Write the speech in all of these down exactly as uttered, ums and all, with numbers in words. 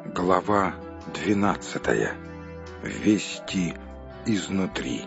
Глава двенадцатая. Вести изнутри.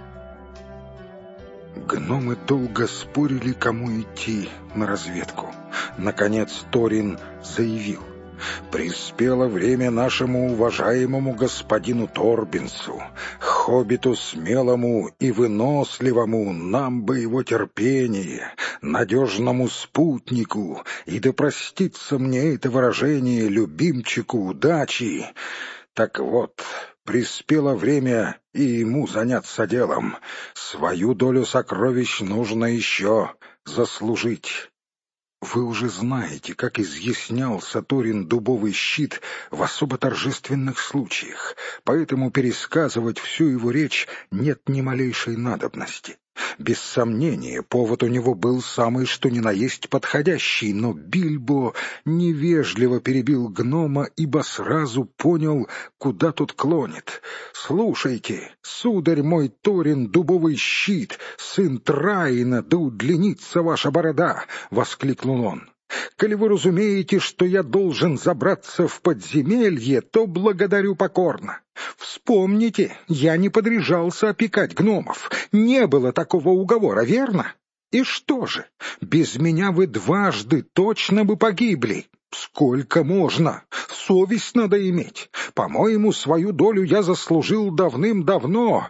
Гномы долго спорили, кому идти на разведку. Наконец Торин заявил: «Приспело время нашему уважаемому господину Торбинсу, хоббиту смелому и выносливому, нам бы его терпение, надежному спутнику, и да простится мне это выражение, любимчику удачи. Так вот, приспело время и ему заняться делом. Свою долю сокровищ нужно еще заслужить». Вы уже знаете, как изъяснял Торин дубовый щит в особо торжественных случаях, поэтому пересказывать всю его речь нет ни малейшей надобности. Без сомнения, повод у него был самый что ни на есть подходящий, но Бильбо невежливо перебил гнома, ибо сразу понял, куда тот клонит. «Слушайте, сударь мой Торин, дубовый щит, сын Траина, да удлинится ваша борода!» — воскликнул он. «Коли вы разумеете, что я должен забраться в подземелье, то благодарю покорно. Вспомните, я не подряжался опекать гномов. Не было такого уговора, верно? И что же, без меня вы дважды точно бы погибли. Сколько можно? Совесть надо иметь. По-моему, свою долю я заслужил давным-давно.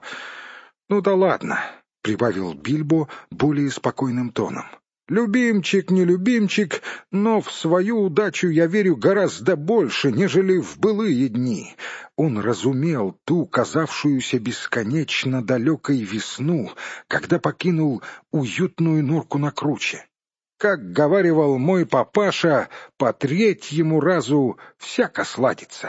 Ну да ладно», — прибавил Бильбо более спокойным тоном. «Любимчик, не любимчик, но в свою удачу я верю гораздо больше, нежели в былые дни». Он разумел ту, казавшуюся бесконечно далекой весну, когда покинул уютную норку на круче. Как говаривал мой папаша, по третьему разу всяко сладится.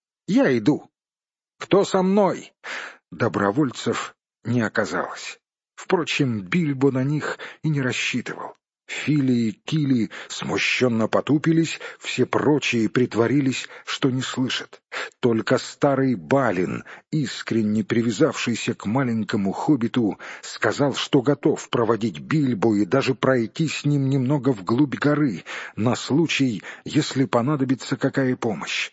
Я иду. Кто со мной? Добровольцев не оказалось. Впрочем, Бильбо на них и не рассчитывал. Фили и Кили смущенно потупились, все прочие притворились, что не слышат. Только старый Балин, искренне привязавшийся к маленькому хоббиту, сказал, что готов проводить Бильбо и даже пройти с ним немного вглубь горы, на случай, если понадобится какая помощь.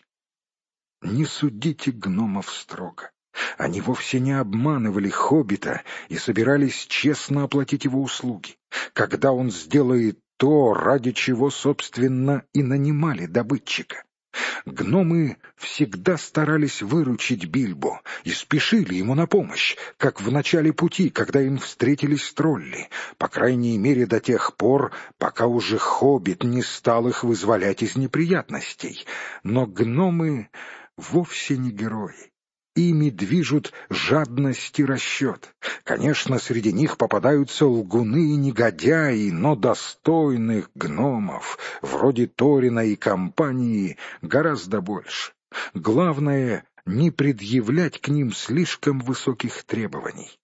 Не судите гномов строго. Они вовсе не обманывали хоббита и собирались честно оплатить его услуги. Когда он сделает то, ради чего, собственно, и нанимали добытчика. Гномы всегда старались выручить Бильбо и спешили ему на помощь, как в начале пути, когда им встретились тролли, по крайней мере до тех пор, пока уже хоббит не стал их вызволять из неприятностей. Но гномы вовсе не герои. Ими движут жадность и расчет. Конечно, среди них попадаются лгуны и негодяи, но достойных гномов, вроде Торина и компании, гораздо больше. Главное — не предъявлять к ним слишком высоких требований.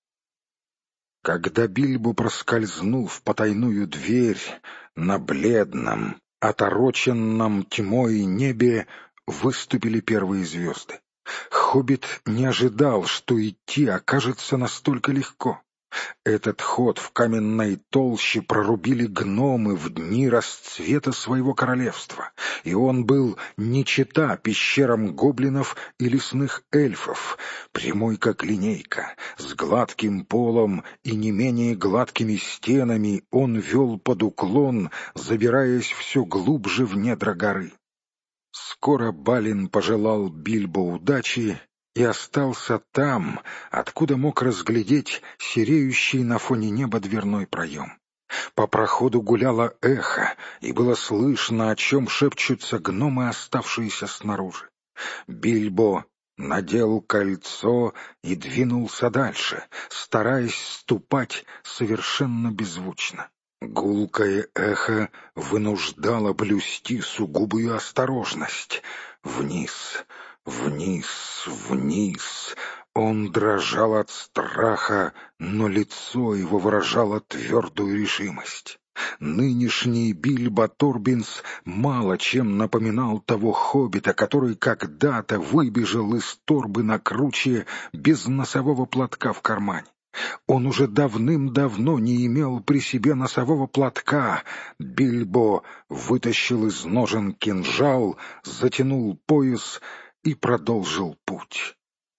Когда Бильбо проскользнул в потайную дверь, на бледном, отороченном тьмой небе выступили первые звезды. Хоббит не ожидал, что идти окажется настолько легко. Этот ход в каменной толще прорубили гномы в дни расцвета своего королевства, и он был не чета пещерам гоблинов и лесных эльфов, прямой как линейка, с гладким полом и не менее гладкими стенами он вел под уклон, забираясь все глубже в недра горы. Скоро Балин пожелал Бильбо удачи и остался там, откуда мог разглядеть сереющий на фоне неба дверной проем. По проходу гуляло эхо, и было слышно, о чем шепчутся гномы, оставшиеся снаружи. Бильбо надел кольцо и двинулся дальше, стараясь ступать совершенно беззвучно. Гулкое эхо вынуждало блюсти сугубую осторожность. Вниз, вниз, вниз. Он дрожал от страха, но лицо его выражало твердую решимость. Нынешний Бильбо Торбинс мало чем напоминал того хоббита, который когда-то выбежал из торбы на круче без носового платка в кармане. Он уже давным-давно не имел при себе носового платка. Бильбо вытащил из ножен кинжал, затянул пояс и продолжил путь.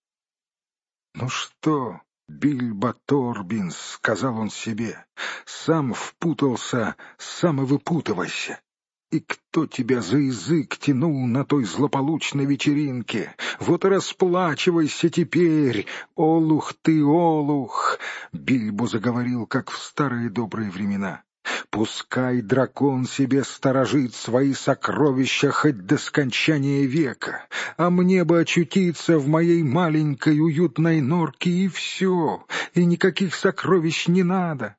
«Ну что, Бильбо Торбинс, — сказал он себе, — сам впутался, сам и выпутывайся. И кто тебя за язык тянул на той злополучной вечеринке? Вот и расплачивайся теперь, олух ты, олух!» Бильбо заговорил, как в старые добрые времена. «Пускай дракон себе сторожит свои сокровища хоть до скончания века, а мне бы очутиться в моей маленькой уютной норке, и все, и никаких сокровищ не надо».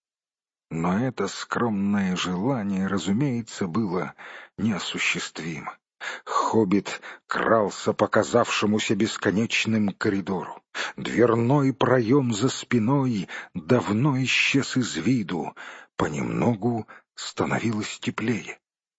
Но это скромное желание, разумеется, было неосуществимо. Хоббит крался по казавшемуся бесконечным коридору. Дверной проем за спиной давно исчез из виду. Понемногу становилось теплее.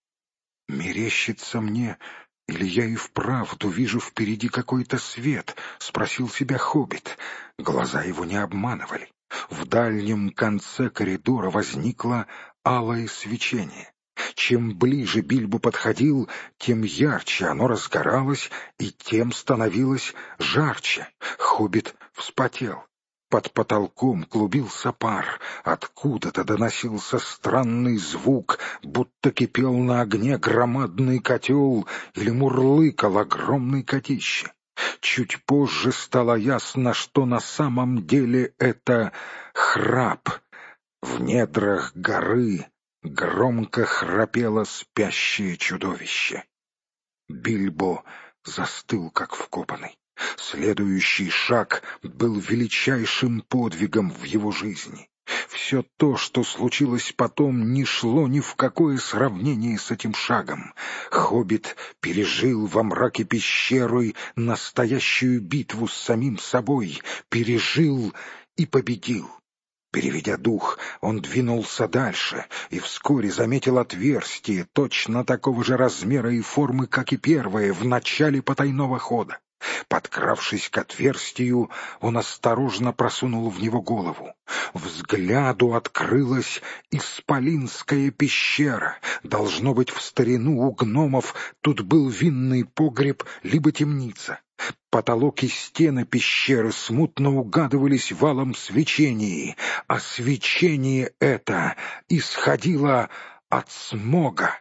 «Мерещится мне, или я и вправду вижу впереди какой-то свет?» — спросил себя Хоббит. Глаза его не обманывали. В дальнем конце коридора возникло алое свечение. Чем ближе Бильбо подходил, тем ярче оно разгоралось, и тем становилось жарче. Хоббит вспотел. Под потолком клубился пар. Откуда-то доносился странный звук, будто кипел на огне громадный котел или мурлыкал огромный котище. Чуть позже стало ясно, что на самом деле это храп. В недрах горы громко храпело спящее чудовище. Бильбо застыл, как вкопанный. Следующий шаг был величайшим подвигом в его жизни. Все то, что случилось потом, не шло ни в какое сравнение с этим шагом. Хоббит пережил во мраке пещеры настоящую битву с самим собой, пережил и победил. Переведя дух, он двинулся дальше и вскоре заметил отверстие точно такого же размера и формы, как и первое, в начале потайного хода. Подкравшись к отверстию, он осторожно просунул в него голову. Взгляду открылась исполинская пещера. Должно быть, в старину у гномов тут был винный погреб либо темница. Потолок и стены пещеры смутно угадывались в алом свечении, а свечение это исходило от смога.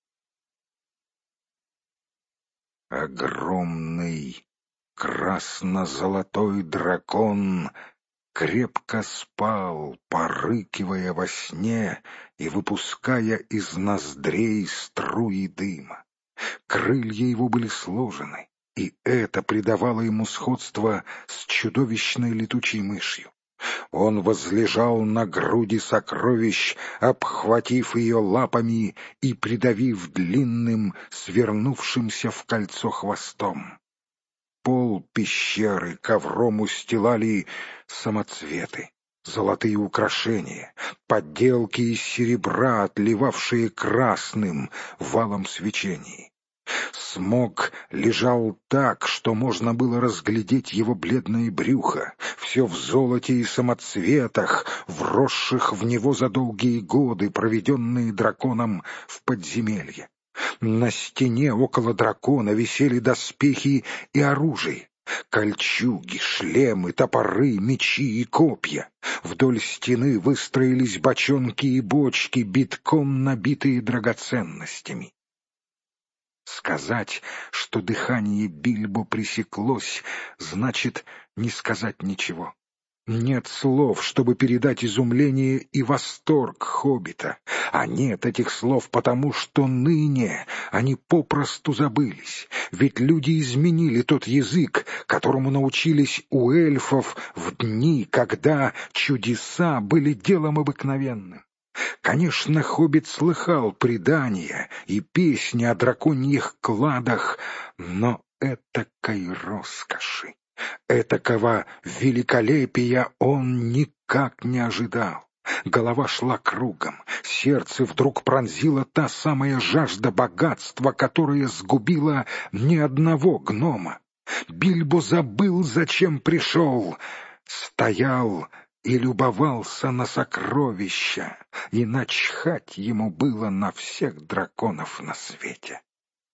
Огромный красно-золотой дракон крепко спал, порыкивая во сне и выпуская из ноздрей струи дыма. Крылья его были сложены, и это придавало ему сходство с чудовищной летучей мышью. Он возлежал на груди сокровищ, обхватив ее лапами и придавив длинным, свернувшимся в кольцо хвостом. Пол пещеры ковром устилали самоцветы, золотые украшения, подделки из серебра, отливавшие красным в алом свечении. Смог лежал так, что можно было разглядеть его бледное брюхо, все в золоте и самоцветах, вросших в него за долгие годы, проведенные драконом в подземелье. На стене около дракона висели доспехи и оружие. Кольчуги, шлемы, топоры, мечи и копья. Вдоль стены выстроились бочонки и бочки, битком набитые драгоценностями. Сказать, что дыхание Бильбо пресеклось, значит не сказать ничего. Нет слов, чтобы передать изумление и восторг хоббита, а нет этих слов потому, что ныне они попросту забылись, ведь люди изменили тот язык, которому научились у эльфов в дни, когда чудеса были делом обыкновенным. Конечно, хоббит слыхал предания и песни о драконьих кладах, но этакой роскоши, этакого великолепия он никак не ожидал. Голова шла кругом, сердце вдруг пронзила та самая жажда богатства, которая сгубила ни одного гнома. Бильбо забыл, зачем пришел. Стоял и любовался на сокровища, и начхать ему было на всех драконов на свете.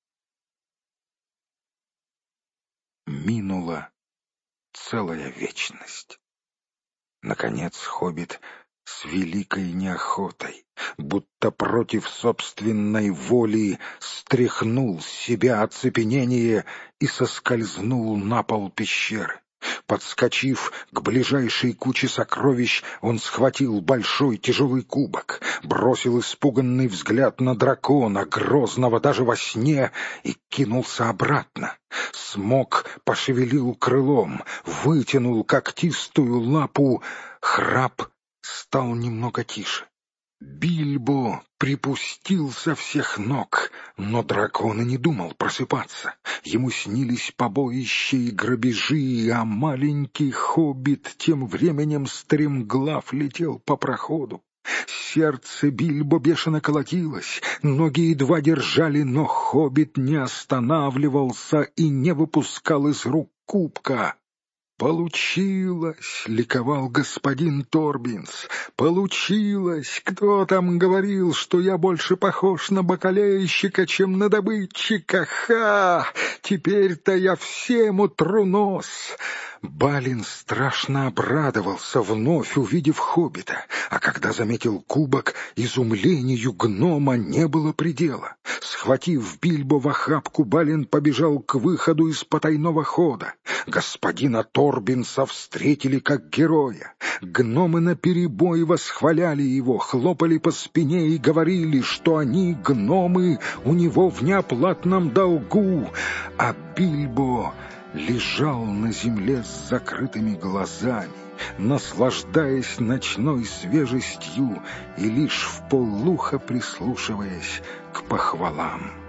Минула целая вечность. Наконец хоббит с великой неохотой, будто против собственной воли, стряхнул с себя оцепенение и соскользнул на пол пещеры. Подскочив к ближайшей куче сокровищ, он схватил большой тяжелый кубок, бросил испуганный взгляд на дракона, грозного даже во сне, и кинулся обратно. Смог пошевелил крылом, вытянул когтистую лапу. Храп стал немного тише. Бильбо припустил со всех ног, но дракон и не думал просыпаться. Ему снились побоища и грабежи, а маленький хоббит тем временем стремглав летел по проходу. Сердце Бильбо бешено колотилось, ноги едва держали, но хоббит не останавливался и не выпускал из рук кубка. «Получилось!» — ликовал господин Торбинс. «Получилось! Кто там говорил, что я больше похож на бакалейщика, чем на добытчика? Ха! Теперь-то я всем утру нос!» Балин страшно обрадовался, вновь увидев хоббита, а когда заметил кубок, изумлению гнома не было предела. Схватив Бильбо в охапку, Балин побежал к выходу из потайного хода. Господина Торбинса встретили как героя. Гномы наперебой восхваляли его, хлопали по спине и говорили, что они, гномы, у него в неоплатном долгу, а Бильбо лежал на земле с закрытыми глазами, наслаждаясь ночной свежестью и лишь вполуха прислушиваясь к похвалам.